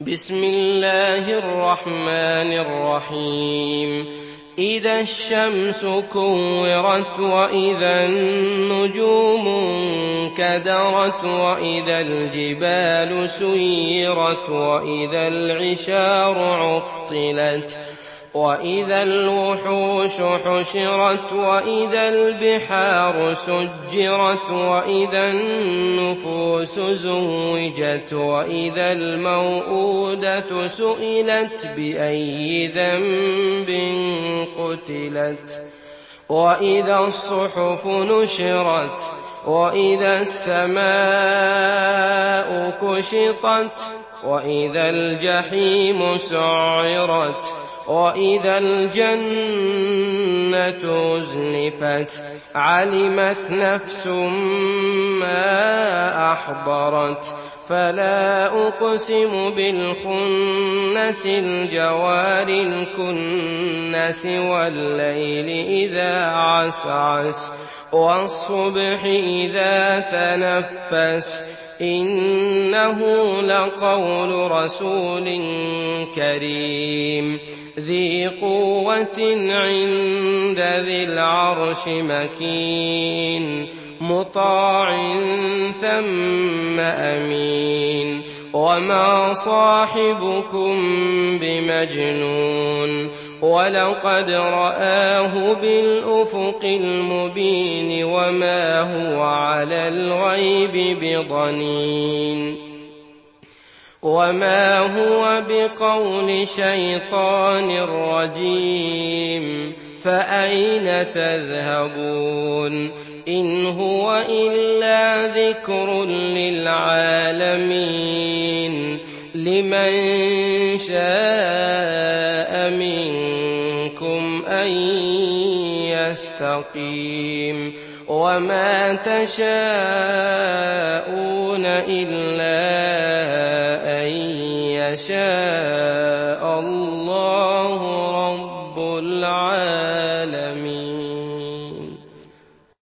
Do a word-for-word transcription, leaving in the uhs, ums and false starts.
بسم الله الرحمن الرحيم إذا الشمس كورت وإذا النجوم انكدرت وإذا الجبال سيرت وإذا العشار عطلت وإذا الوحوش حشرت وإذا البحار سجرت وإذا النفوس زوجت وإذا الموءودة سئلت بأي ذنب قتلت وإذا الصحف نشرت وإذا السماء كشطت وإذا الجحيم سعرت وإذا الجنة أزلفت علمت نفس ما أحضرت فلا أقسم بالخنس الجوار الكنس والليل إذا عسعس والصبح إذا تنفس إنه لقول رسول كريم ذي قوة عند ذي العرش مكين مطاع ثم أمين وما صاحبكم بمجنون ولقد رآه بالأفق المبين وما هو على الغيب بضنين وما هو بقول شيطان رجيم فأين تذهبون إن هو إلا ذكر للعالمين لمن شاء منكم أن يستقيم وما تشاءون إلا أن يشاء الله